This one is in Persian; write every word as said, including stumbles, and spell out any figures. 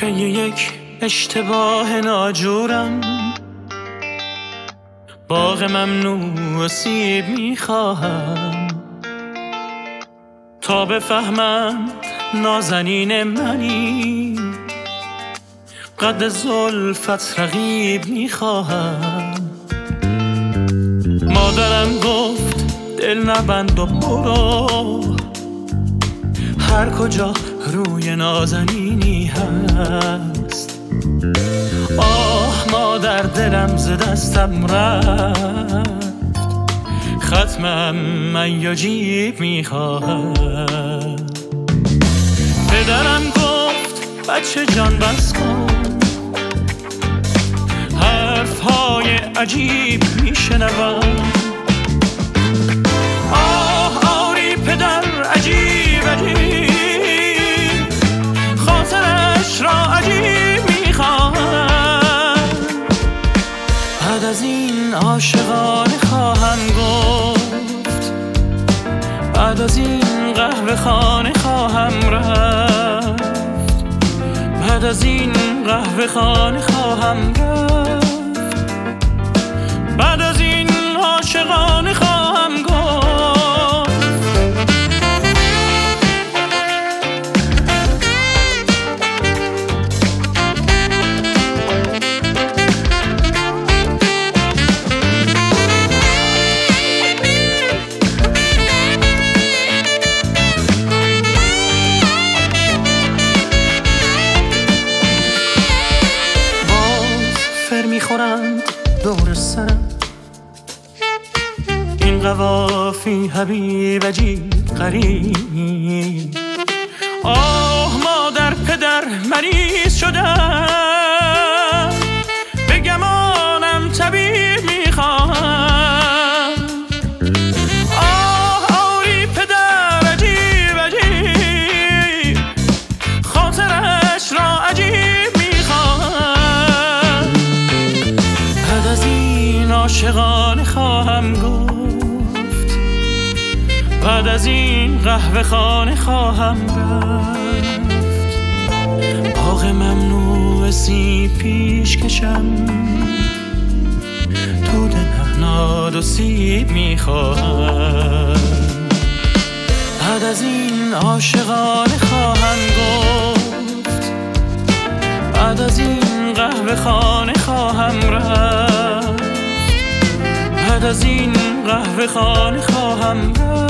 پی یک اشتباه ناجورم، باغ ممنوع سیب میخواهم تا بفهمم نازنین منی، قد زلفت رقیب میخواهم. مادرم گفت دل نبند و برو، هر کجا روی نازنینی هست. آه مادر دلم ز دستم رفت، ختمم من یا جیب میخواهم. پدرم گفت بچه جان بس کن، حرف های عجیب میشنوم. آه آری پدر عجیب عجیب، خاطرش را عجیب میخواهم. بعد از این عاشقانه خواهم گفت، بعد از این قهوه خانه خواهم رفت، بعد از این قهوه خانه خواهم رفت، بعد از این عاشقانه خواهم گفت. میخورند دور سرم این قوافی حبیب عجیب غریب. آه مادر پدر مریض شدم، به گمانم طبیب میخواهم. آه آری پدر عجیب عجیب، خاطرش را عجیب میخواهم. بعد از این عاشقانه خواهم گفت، بعد از این قهوه خانه خواهم رفت، باغ ممنوع سیب پیش کشم، دود نعناد و سیب میخواهم. بعد از این عاشقانه خواهم گفت، بعد از این قهوه خانه خواهم رفت، بعد از این قهوه خانه خواهم رفت،